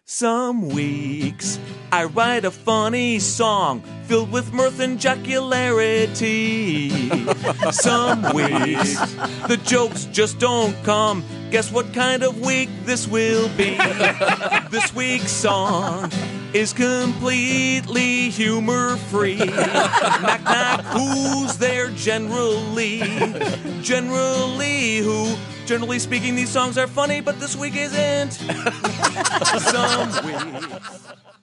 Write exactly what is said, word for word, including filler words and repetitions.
Some weeks I write a funny song filled with mirth and jocularity. Some weeks the jokes just don't come. Guess what kind of week this will be? This week's song is completely humor-free. Knock, knock, who's there generally? Generally who? Generally speaking, these songs are funny, but this week isn't. Some weeks